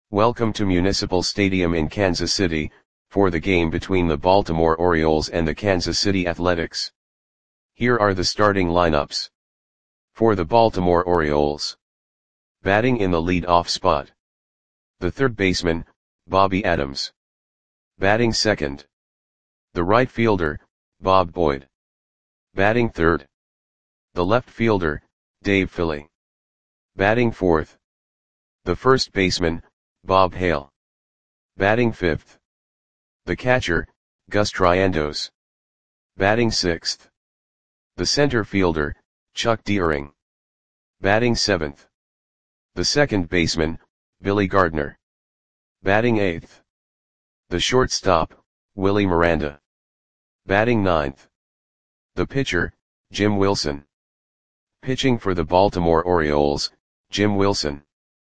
Welcome to Municipal Stadium in Kansas City, for the game between the Baltimore Orioles and the Kansas City Athletics. Here are the starting lineups. For the Baltimore Orioles. Batting in the lead-off spot. The third baseman, Bobby Adams. Batting second. The right fielder, Bob Boyd. Batting third. The left fielder, Dave Philly. Batting fourth. The first baseman, Bob Hale. Batting fifth. The catcher, Gus Triandos. Batting sixth. The center fielder, Chuck Deering. Batting seventh. The second baseman, Billy Gardner. Batting eighth. The shortstop, Willie Miranda. Batting ninth. The pitcher, Jim Wilson. Pitching for the Baltimore Orioles, Jim Wilson.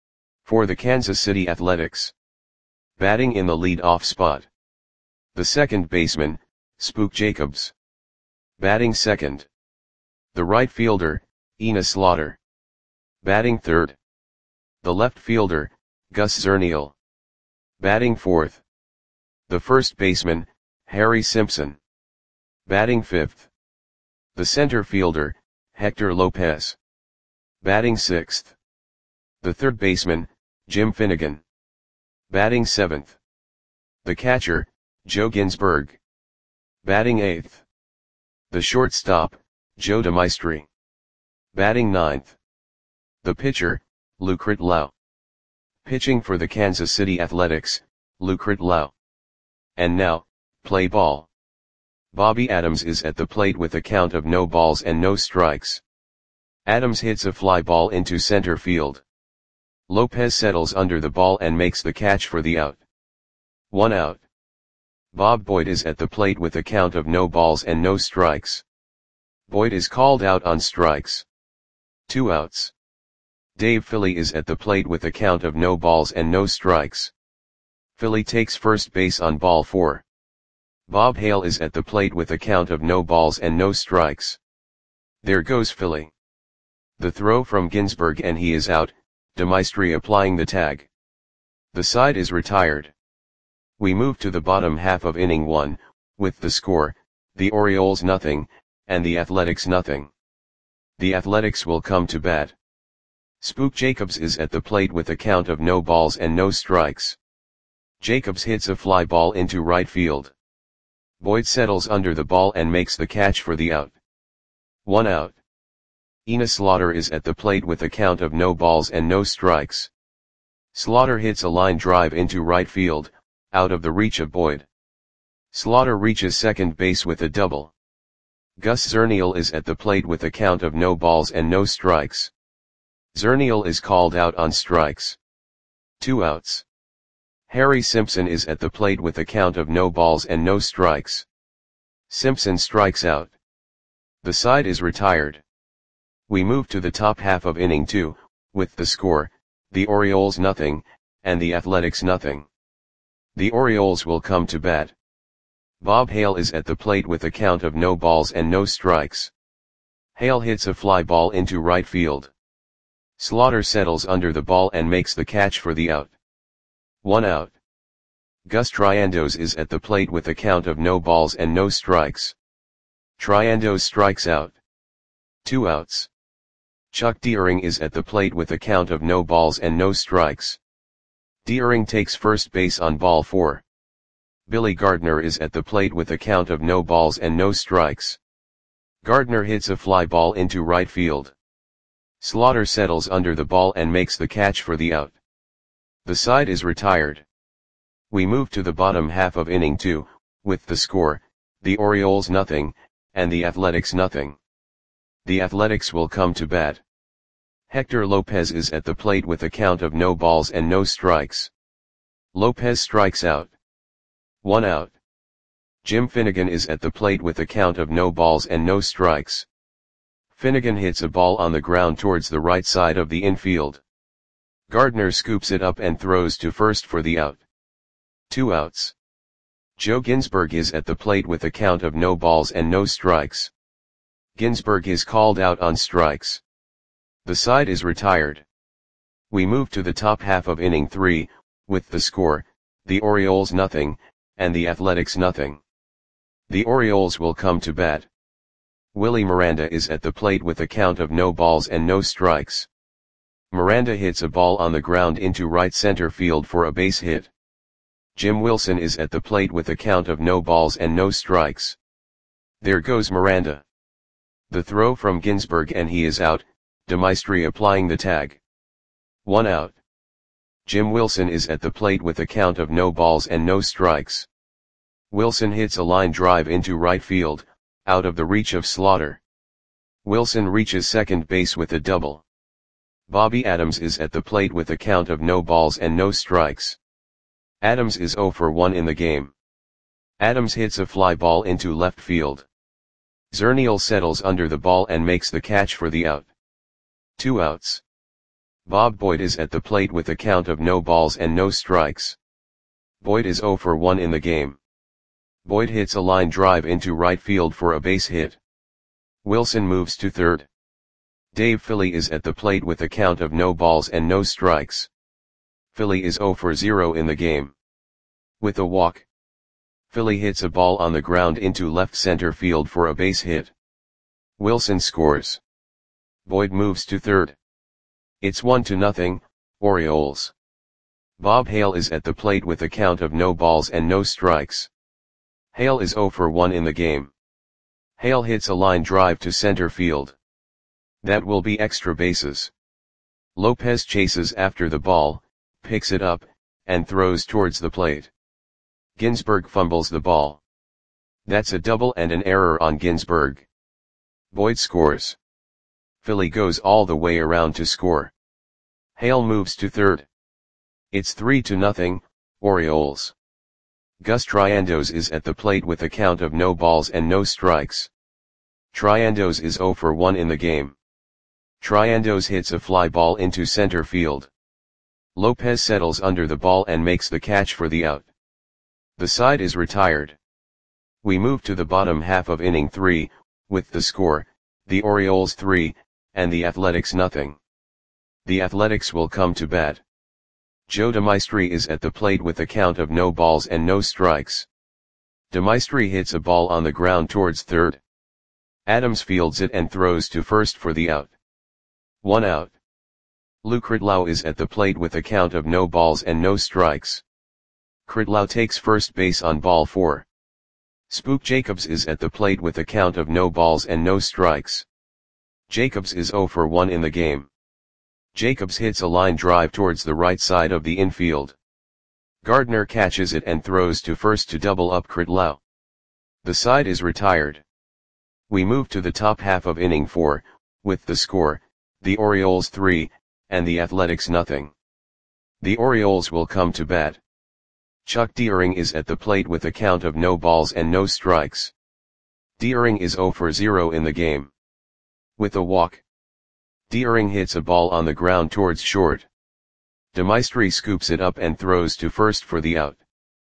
For the Kansas City Athletics. Batting in the lead-off spot. The second baseman, Spook Jacobs. Batting second. The right fielder, Enos Slaughter. Batting third. The left fielder, Gus Zernial. Batting fourth. The first baseman, Harry Simpson. Batting fifth. The center fielder, Hector Lopez. Batting sixth. The third baseman, Jim Finnegan. Batting seventh. The catcher, Joe Ginsberg. Batting eighth. The shortstop, Joe DeMaestri. Batting ninth. The pitcher, Lucret Lau. Pitching for the Kansas City Athletics, Lucret Lau. And now, play ball. Bobby Adams is at the plate with a count of no balls and no strikes. Adams hits a fly ball into center field. Lopez settles under the ball and makes the catch for the out. 1 out. Bob Boyd is at the plate with a count of no balls and no strikes. Boyd is called out on strikes. 2 outs. Dave Philly is at the plate with a count of no balls and no strikes. Philly takes first base on ball 4. Bob Hale is at the plate with a count of no balls and no strikes. There goes Philly. The throw from Ginsberg and he is out, DeMaestri applying the tag. The side is retired. We move to the bottom half of inning 1, with the score, the Orioles nothing, and the Athletics nothing. The Athletics will come to bat. Spook Jacobs is at the plate with a count of no balls and no strikes. Jacobs hits a fly ball into right field. Boyd settles under the ball and makes the catch for the out. 1 out. Enos Slaughter is at the plate with a count of no balls and no strikes. Slaughter hits a line drive into right field, out of the reach of Boyd. Slaughter reaches second base with a double. Gus Zernial is at the plate with a count of no balls and no strikes. Zernial is called out on strikes. 2 outs. Harry Simpson is at the plate with a count of no balls and no strikes. Simpson strikes out. The side is retired. We move to the top half of inning 2, with the score, the Orioles nothing, and the Athletics nothing. The Orioles will come to bat. Bob Hale is at the plate with a count of no balls and no strikes. Hale hits a fly ball into right field. Slaughter settles under the ball and makes the catch for the out. 1 out. Gus Triandos is at the plate with a count of no balls and no strikes. Triandos strikes out. 2 outs. Chuck Deering is at the plate with a count of no balls and no strikes. Deering takes first base on ball 4. Billy Gardner is at the plate with a count of no balls and no strikes. Gardner hits a fly ball into right field. Slaughter settles under the ball and makes the catch for the out. The side is retired. We move to the bottom half of inning 2, with the score, the Orioles nothing, and the Athletics nothing. The Athletics will come to bat. Hector Lopez is at the plate with a count of no balls and no strikes. Lopez strikes out. 1 out. Jim Finnegan is at the plate with a count of no balls and no strikes. Finnegan hits a ball on the ground towards the right side of the infield. Gardner scoops it up and throws to first for the out. 2 outs. Joe Ginsberg is at the plate with a count of no balls and no strikes. Ginsberg is called out on strikes. The side is retired. We move to the top half of inning 3, With the score, the Orioles nothing, and the Athletics nothing. The Orioles will come to bat. Willie Miranda is at the plate with a count of no balls and no strikes. Miranda hits a ball on the ground into right center field for a base hit. Jim Wilson is at the plate with a count of no balls and no strikes. There goes Miranda. The throw from Ginsberg and he is out, DeMaestri applying the tag. 1 out. Jim Wilson is at the plate with a count of no balls and no strikes. Wilson hits a line drive into right field, out of the reach of Slaughter. Wilson reaches second base with a double. Bobby Adams is at the plate with a count of no balls and no strikes. Adams is 0 for 1 in the game. Adams hits a fly ball into left field. Zernial settles under the ball and makes the catch for the out. 2 outs. Bob Boyd is at the plate with a count of no balls and no strikes. Boyd is 0 for 1 in the game. Boyd hits a line drive into right field for a base hit. Wilson moves to third. Dave Philly is at the plate with a count of no balls and no strikes. Philly is 0 for 0 in the game. With a walk, Philly hits a ball on the ground into left center field for a base hit. Wilson scores. Boyd moves to third. It's 1-0, Orioles. Bob Hale is at the plate with a count of no balls and no strikes. Hale is 0 for 1 in the game. Hale hits a line drive to center field. That will be extra bases. Lopez chases after the ball, picks it up, and throws towards the plate. Ginsberg fumbles the ball. That's a double and an error on Ginsberg. Boyd scores. Philly goes all the way around to score. Hale moves to third. It's 3-0, Orioles. Gus Triandos is at the plate with a count of no balls and no strikes. Triandos is 0 for 1 in the game. Triandos hits a fly ball into center field. Lopez settles under the ball and makes the catch for the out. The side is retired. We move to the bottom half of inning 3, with the score, the Orioles 3, and the Athletics nothing. The Athletics will come to bat. Joe DeMaestri is at the plate with a count of no balls and no strikes. DeMaestri hits a ball on the ground towards third. Adams fields it and throws to first for the out. 1 out. Lou Kridlow is at the plate with a count of no balls and no strikes. Kridlow takes first base on ball 4. Spook Jacobs is at the plate with a count of no balls and no strikes. Jacobs is 0 for 1 in the game. Jacobs hits a line drive towards the right side of the infield. Gardner catches it and throws to first to double up Kridlow. The side is retired. We move to the top half of inning 4, with the score, the Orioles 3, and the Athletics nothing. The Orioles will come to bat. Chuck Deering is at the plate with a count of no balls and no strikes. Deering is 0 for 0 in the game. With a walk, Deering hits a ball on the ground towards short. DeMaestri scoops it up and throws to first for the out.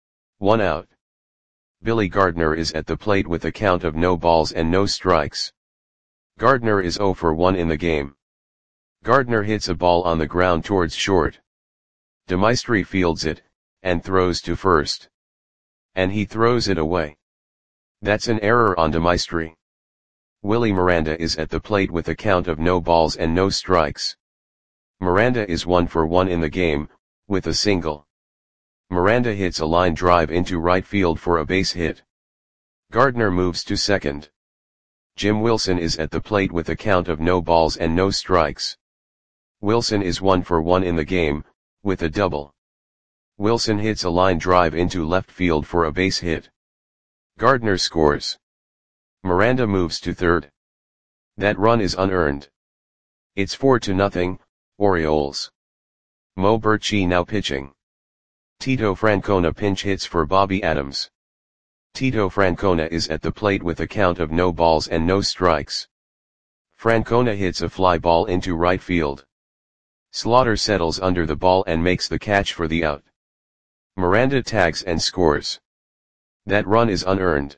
1 out. Billy Gardner is at the plate with a count of no balls and no strikes. Gardner is 0 for 1 in the game. Gardner hits a ball on the ground towards short. DeMaestri fields it, and throws to first. And he throws it away. That's an error on DeMaestri. Willie Miranda is at the plate with a count of no balls and no strikes. Miranda is 1 for 1 in the game, with a single. Miranda hits a line drive into right field for a base hit. Gardner moves to second. Jim Wilson is at the plate with a count of no balls and no strikes. Wilson is 1 for 1 in the game, with a double. Wilson hits a line drive into left field for a base hit. Gardner scores. Miranda moves to third. That run is unearned. It's 4-0, Orioles. Mo Birchie now pitching. Tito Francona pinch hits for Bobby Adams. Tito Francona is at the plate with a count of no balls and no strikes. Francona hits a fly ball into right field. Slaughter settles under the ball and makes the catch for the out. Miranda tags and scores. That run is unearned.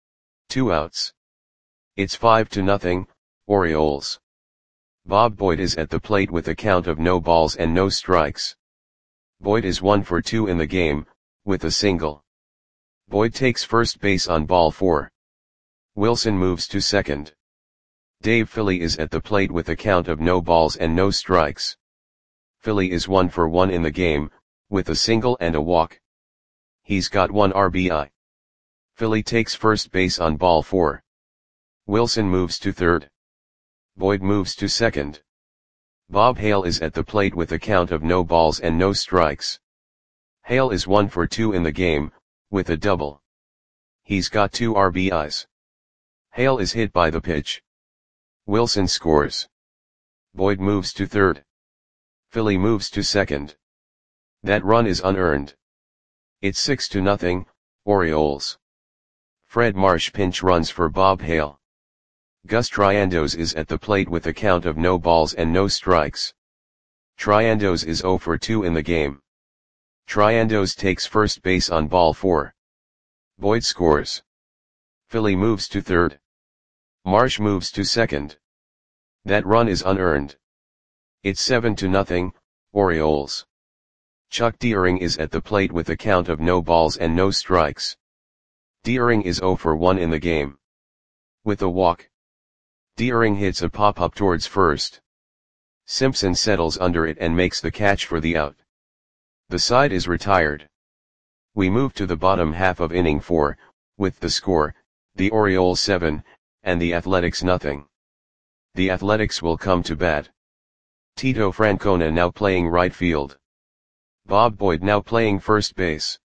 2 outs. It's 5-0, Orioles. Bob Boyd is at the plate with a count of no balls and no strikes. Boyd is 1 for 2 in the game, with a single. Boyd takes first base on ball 4. Wilson moves to second. Dave Philly is at the plate with a count of no balls and no strikes. Philly is 1 for 1 in the game, with a single and a walk. He's got 1 RBI. Philly takes first base on ball 4. Wilson moves to third. Boyd moves to second. Bob Hale is at the plate with a count of no balls and no strikes. Hale is 1 for 2 in the game, with a double. He's got 2 RBIs. Hale is hit by the pitch. Wilson scores. Boyd moves to third. Philly moves to second. That run is unearned. It's 6-0, Orioles. Fred Marsh pinch runs for Bob Hale. Gus Triandos is at the plate with a count of no balls and no strikes. Triandos is 0 for 2 in the game. Triandos takes first base on ball 4. Boyd scores. Philly moves to third. Marsh moves to second. That run is unearned. It's 7-0, Orioles. Chuck Deering is at the plate with a count of no balls and no strikes. Deering is 0 for 1 in the game. With a walk. Deering hits a pop-up towards first. Simpson settles under it and makes the catch for the out. The side is retired. We move to the bottom half of inning 4, with the score, the Orioles 7, and the Athletics nothing. The Athletics will come to bat. Tito Francona now playing right field. Bob Boyd now playing first base.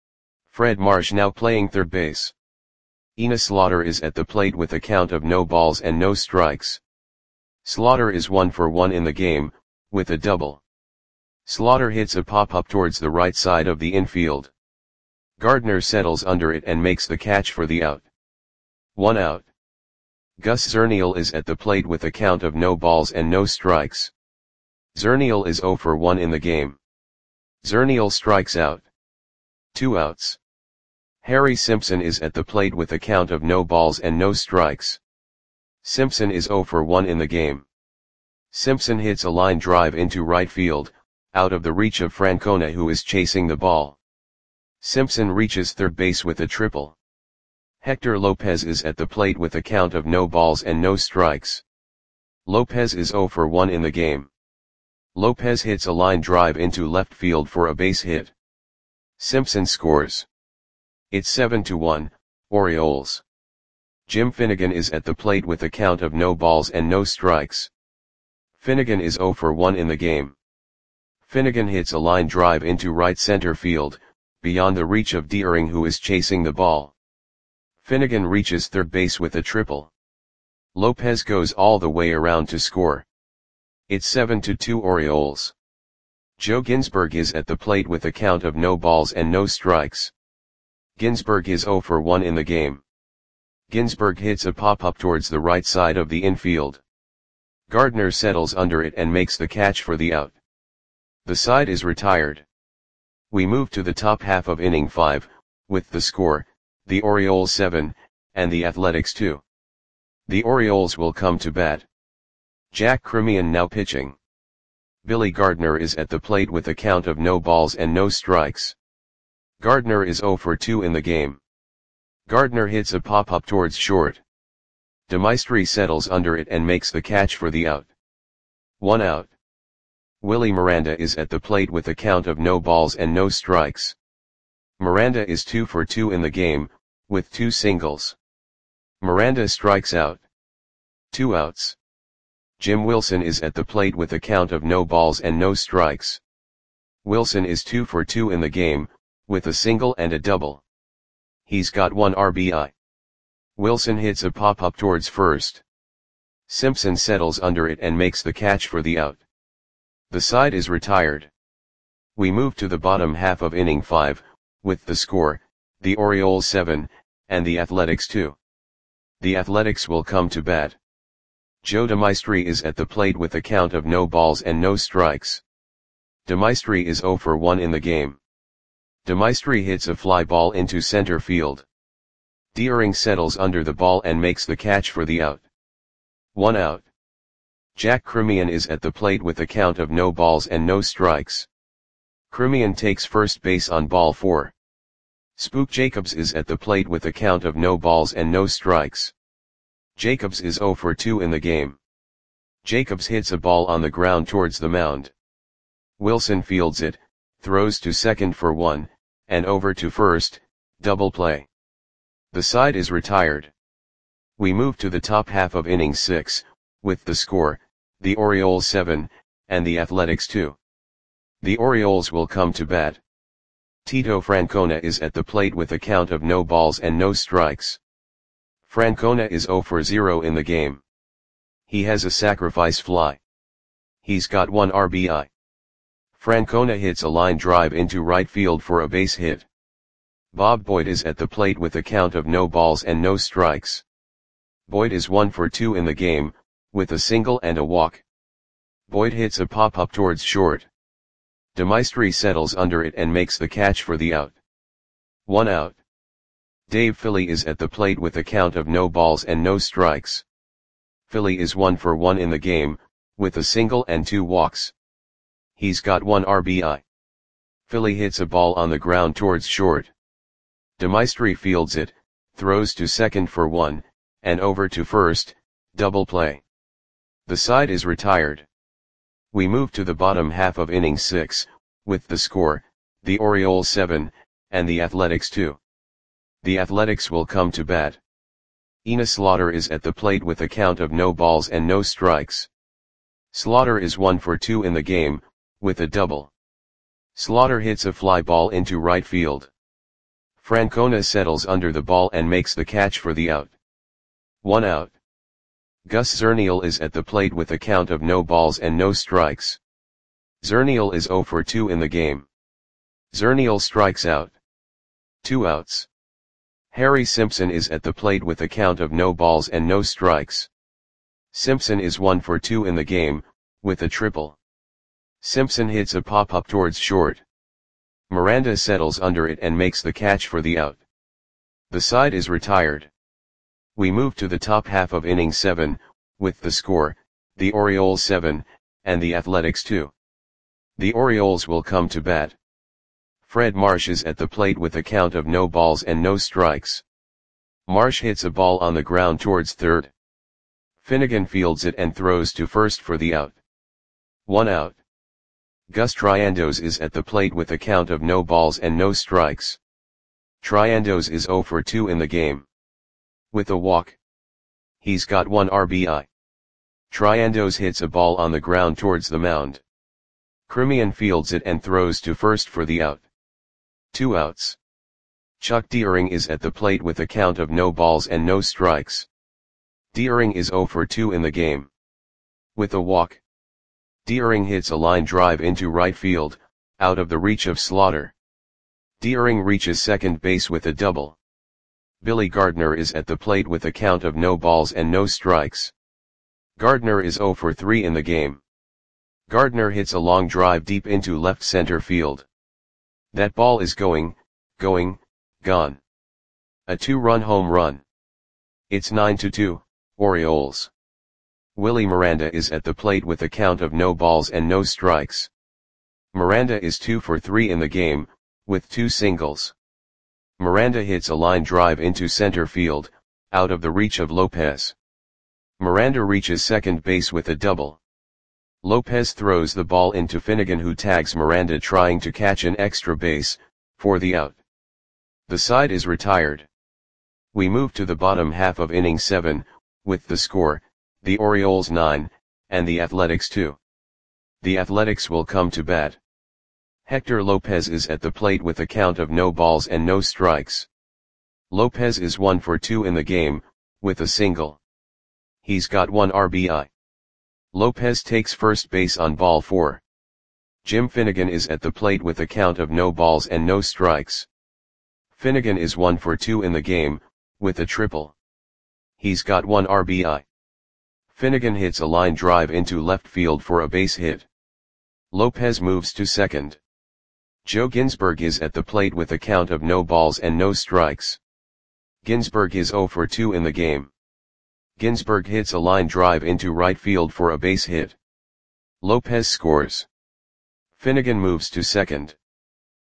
Fred Marsh now playing third base. Enos Slaughter is at the plate with a count of no balls and no strikes. Slaughter is 1 for 1 in the game, with a double. Slaughter hits a pop-up towards the right side of the infield. Gardner settles under it and makes the catch for the out. 1 out. Gus Zernial is at the plate with a count of no balls and no strikes. Zernial is 0 for 1 in the game. Zernial strikes out. 2 outs. Harry Simpson is at the plate with a count of no balls and no strikes. Simpson is 0 for 1 in the game. Simpson hits a line drive into right field, out of the reach of Francona who is chasing the ball. Simpson reaches third base with a triple. Hector Lopez is at the plate with a count of no balls and no strikes. Lopez is 0 for 1 in the game. Lopez hits a line drive into left field for a base hit. Simpson scores. It's 7-1, Orioles. Jim Finnegan is at the plate with a count of no balls and no strikes. Finnegan is 0 for 1 in the game. Finnegan hits a line drive into right center field, beyond the reach of Deering who is chasing the ball. Finnegan reaches third base with a triple. Lopez goes all the way around to score. It's 7-2 Orioles. Joe Ginsberg is at the plate with a count of no balls and no strikes. Ginsberg is 0 for 1 in the game. Ginsberg hits a pop-up towards the right side of the infield. Gardner settles under it and makes the catch for the out. The side is retired. We move to the top half of inning 5, with the score, the Orioles 7, and the Athletics 2. The Orioles will come to bat. Jack Cremian now pitching. Billy Gardner is at the plate with a count of no balls and no strikes. Gardner is 0 for 2 in the game. Gardner hits a pop-up towards short. DeMaestri settles under it and makes the catch for the out. 1 out. Willie Miranda is at the plate with a count of no balls and no strikes. Miranda is 2 for 2 in the game, with 2 singles. Miranda strikes out. 2 outs. Jim Wilson is at the plate with a count of no balls and no strikes. Wilson is 2 for 2 in the game, with a single and a double. He's got 1 RBI. Wilson hits a pop-up towards first. Simpson settles under it and makes the catch for the out. The side is retired. We move to the bottom half of inning 5, with the score, the Orioles 7, and the Athletics 2. The Athletics will come to bat. Joe DeMaestri is at the plate with a count of no balls and no strikes. DeMaestri is 0 for 1 in the game. DeMaestri hits a fly ball into center field. Deering settles under the ball and makes the catch for the out. 1 out. Jack Cremian is at the plate with a count of no balls and no strikes. Crimean takes first base on ball 4. Spook Jacobs is at the plate with a count of no balls and no strikes. Jacobs is 0 for 2 in the game. Jacobs hits a ball on the ground towards the mound. Wilson fields it, throws to second for 1, and over to first, double play. The side is retired. We move to the top half of inning 6, with the score, the Orioles 7, and the Athletics 2. The Orioles will come to bat. Tito Francona is at the plate with a count of no balls and no strikes. Francona is 0 for 0 in the game. He has a sacrifice fly. He's got 1 RBI. Francona hits a line drive into right field for a base hit. Bob Boyd is at the plate with a count of no balls and no strikes. Boyd is 1 for 2 in the game, with a single and a walk. Boyd hits a pop-up towards short. DeMaestri settles under it and makes the catch for the out. 1 out. Dave Philly is at the plate with a count of no balls and no strikes. Philly is 1 for 1 in the game, with a single and 2 walks. He's got 1 RBI. Philly hits a ball on the ground towards short. DeMaestri fields it, throws to second for 1, and over to first, double play. The side is retired. We move to the bottom half of inning 6, with the score, the Orioles 7, and the Athletics 2. The Athletics will come to bat. Enos Slaughter is at the plate with a count of no balls and no strikes. Slaughter is 1 for 2 in the game, with a double. Slaughter hits a fly ball into right field. Francona settles under the ball and makes the catch for the out. 1 out. Gus Zernial is at the plate with a count of no balls and no strikes. Zernial is 0 for 2 in the game. Zernial strikes out. 2 outs. Harry Simpson is at the plate with a count of no balls and no strikes. Simpson is 1 for 2 in the game, with a triple. Simpson hits a pop-up towards short. Miranda settles under it and makes the catch for the out. The side is retired. We move to the top half of inning 7, with the score, the Orioles 7, and the Athletics 2. The Orioles will come to bat. Fred Marsh is at the plate with a count of no balls and no strikes. Marsh hits a ball on the ground towards third. Finnegan fields it and throws to first for the out. 1 out. Gus Triandos is at the plate with a count of no balls and no strikes. Triandos is 0 for 2 in the game. With a walk. He's got 1 RBI. Triandos hits a ball on the ground towards the mound. Crimean fields it and throws to first for the out. 2 outs. Chuck Deering is at the plate with a count of no balls and no strikes. Deering is 0 for 2 in the game. With a walk. Deering hits a line drive into right field, out of the reach of Slaughter. Deering reaches second base with a double. Billy Gardner is at the plate with a count of no balls and no strikes. Gardner is 0 for 3 in the game. Gardner hits a long drive deep into left center field. That ball is gone. A 2-run home run. It's 9-2, Orioles. Willie Miranda is at the plate with a count of no balls and no strikes. Miranda is 2 for 3 in the game, with 2 singles. Miranda hits a line drive into center field, out of the reach of Lopez. Miranda reaches second base with a double. Lopez throws the ball into Finnegan, who tags Miranda trying to catch an extra base, for the out. The side is retired. We move to the bottom half of inning 7, with the score, the Orioles 9, and the Athletics 2. The Athletics will come to bat. Hector Lopez is at the plate with a count of no balls and no strikes. Lopez is 1 for 2 in the game, with a single. He's got 1 RBI. Lopez takes first base on ball 4. Jim Finnegan is at the plate with a count of no balls and no strikes. Finnegan is 1 for 2 in the game, with a triple. He's got 1 RBI. Finnegan hits a line drive into left field for a base hit. Lopez moves to second. Joe Ginsberg is at the plate with a count of no balls and no strikes. Ginsberg is 0 for 2 in the game. Ginsberg hits a line drive into right field for a base hit. Lopez scores. Finnegan moves to second.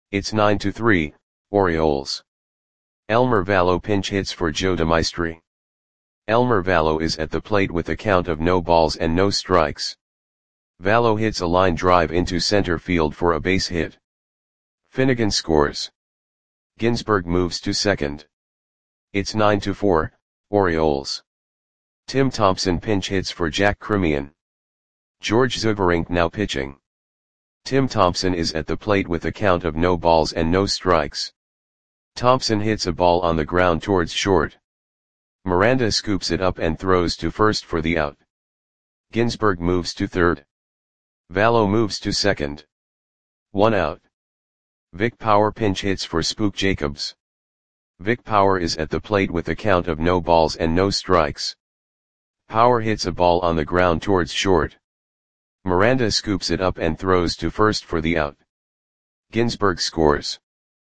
It's 9-3, Orioles. Elmer Valo pinch hits for Joe DeMaestri. Elmer Valo is at the plate with a count of no balls and no strikes. Valo hits a line drive into center field for a base hit. Finnegan scores. Ginsberg moves to second. It's 9-4, Orioles. Tim Thompson pinch hits for Jack Krimian. George Zeuverink now pitching. Tim Thompson is at the plate with a count of no balls and no strikes. Thompson hits a ball on the ground towards short. Miranda scoops it up and throws to first for the out. Ginsberg moves to third. Valo moves to second. 1 out. Vic Power pinch hits for Spook Jacobs. Vic Power is at the plate with a count of no balls and no strikes. Power hits a ball on the ground towards short. Miranda scoops it up and throws to first for the out. Ginsberg scores.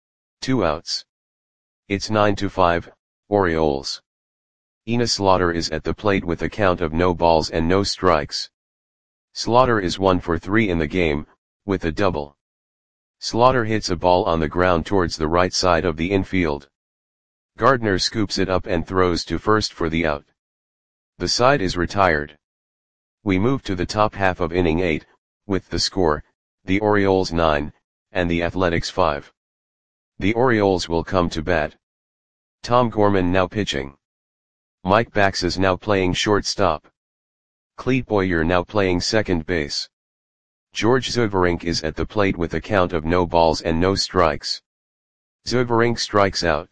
2 outs. It's 9-5, Orioles. Enos Slaughter is at the plate with a count of no balls and no strikes. Slaughter is 1 for 3 in the game, with a double. Slaughter hits a ball on the ground towards the right side of the infield. Gardner scoops it up and throws to first for the out. The side is retired. We move to the top half of inning 8, with the score, the Orioles 9, and the Athletics 5. The Orioles will come to bat. Tom Gorman now pitching. Mike Bax is now playing shortstop. Clete Boyer now playing second base. George Zeuverink is at the plate with a count of no balls and no strikes. Zeuverink strikes out.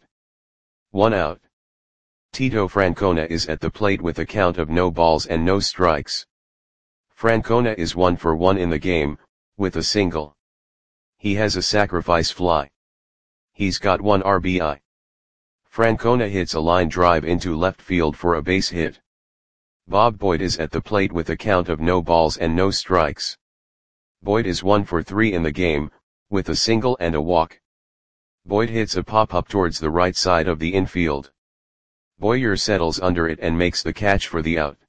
1 out. Tito Francona is at the plate with a count of no balls and no strikes. Francona is 1 for 1 in the game, with a single. He has a sacrifice fly. He's got 1 RBI. Francona hits a line drive into left field for a base hit. Bob Boyd is at the plate with a count of no balls and no strikes. Boyd is 1 for 3 in the game, with a single and a walk. Boyd hits a pop-up towards the right side of the infield. Boyer settles under it and makes the catch for the out.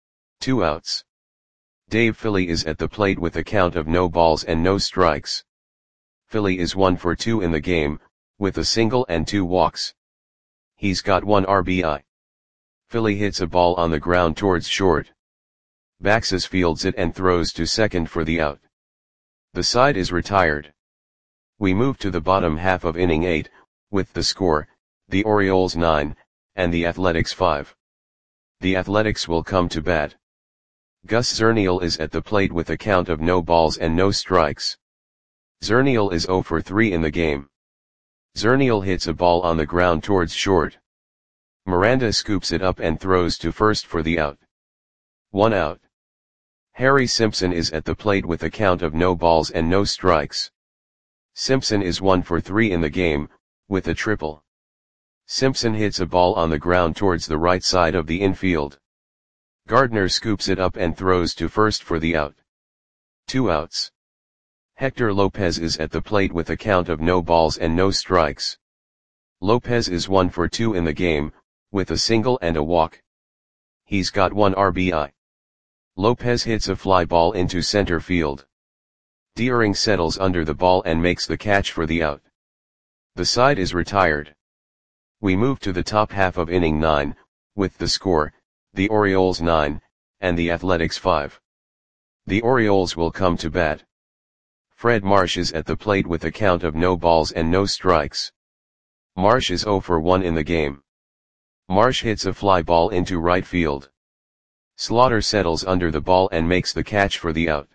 2 outs. Dave Philly is at the plate with a count of no balls and no strikes. Philly is 1 for 2 in the game, with a single and 2 walks. He's got 1 RBI. Philly hits a ball on the ground towards short. Baxes fields it and throws to second for the out. The side is retired. We move to the bottom half of inning 8, with the score, the Orioles 9, and the Athletics 5. The Athletics will come to bat. Gus Zernial is at the plate with a count of no balls and no strikes. Zernial is 0 for 3 in the game. Zernial hits a ball on the ground towards short. Miranda scoops it up and throws to first for the out. 1 out. Harry Simpson is at the plate with a count of no balls and no strikes. Simpson is 1 for 3 in the game, with a triple. Simpson hits a ball on the ground towards the right side of the infield. Gardner scoops it up and throws to first for the out. 2 outs. Hector Lopez is at the plate with a count of no balls and no strikes. Lopez is 1 for 2 in the game, with a single and a walk. He's got 1 RBI. Lopez hits a fly ball into center field. Deering settles under the ball and makes the catch for the out. The side is retired. We move to the top half of inning 9, with the score, the Orioles 9, and the Athletics 5. The Orioles will come to bat. Fred Marsh is at the plate with a count of no balls and no strikes. Marsh is 0 for 1 in the game. Marsh hits a fly ball into right field. Slaughter settles under the ball and makes the catch for the out.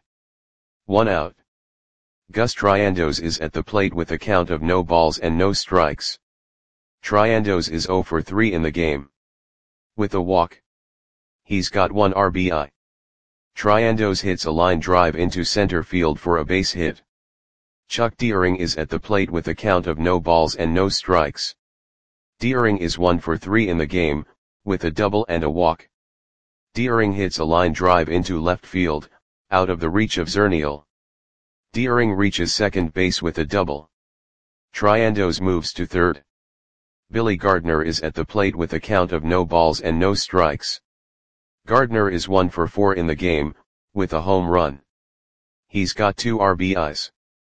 1 out. Gus Triandos is at the plate with a count of no balls and no strikes. Triandos is 0 for 3 in the game. With a walk. He's got 1 RBI. Triandos hits a line drive into center field for a base hit. Chuck Deering is at the plate with a count of no balls and no strikes. Deering is 1 for 3 in the game, with a double and a walk. Deering hits a line drive into left field, out of the reach of Zernial. Deering reaches second base with a double. Triandos moves to third. Billy Gardner is at the plate with a count of no balls and no strikes. Gardner is 1 for 4 in the game, with a home run. He's got 2 RBIs.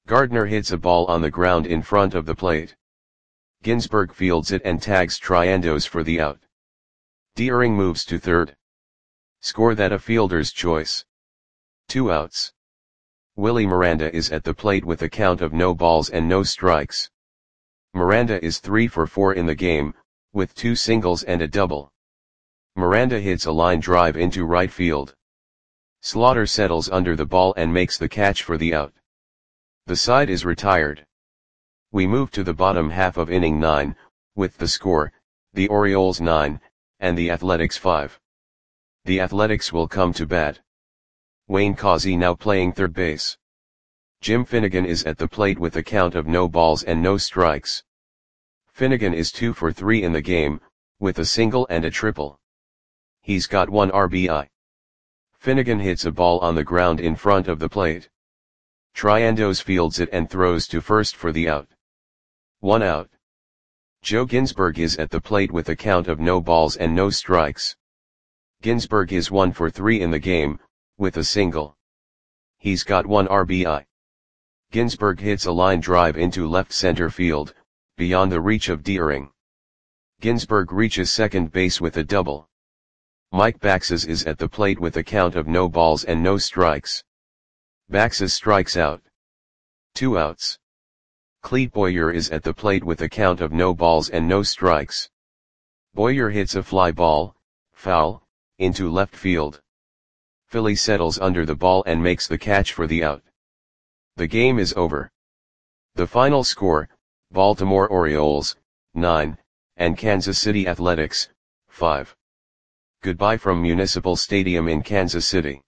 Gardner hits a ball on the ground in front of the plate. Ginsburg fields it and tags Triandos for the out. Deering moves to third. Score that a fielder's choice. 2 outs. Willie Miranda is at the plate with a count of no balls and no strikes. Miranda is 3 for 4 in the game, with 2 singles and a double. Miranda hits a line drive into right field. Slaughter settles under the ball and makes the catch for the out. The side is retired. We move to the bottom half of inning 9, with the score, the Orioles 9, and the Athletics 5. The Athletics will come to bat. Wayne Causey now playing third base. Jim Finnegan is at the plate with a count of no balls and no strikes. Finnegan is 2 for 3 in the game, with a single and a triple. He's got 1 RBI. Finnegan hits a ball on the ground in front of the plate. Triandos fields it and throws to first for the out. 1 out. Joe Ginsburg is at the plate with a count of no balls and no strikes. Ginsburg is 1 for 3 in the game, with a single. He's got 1 RBI. Ginsburg hits a line drive into left center field, beyond the reach of Deering. Ginsburg reaches second base with a double. Mike Baxes is at the plate with a count of no balls and no strikes. Baxes strikes out. 2 outs. Clete Boyer is at the plate with a count of no balls and no strikes. Boyer hits a fly ball, foul, into left field. Philly settles under the ball and makes the catch for the out. The game is over. The final score, Baltimore Orioles, 9, and Kansas City Athletics, 5. Goodbye from Municipal Stadium in Kansas City.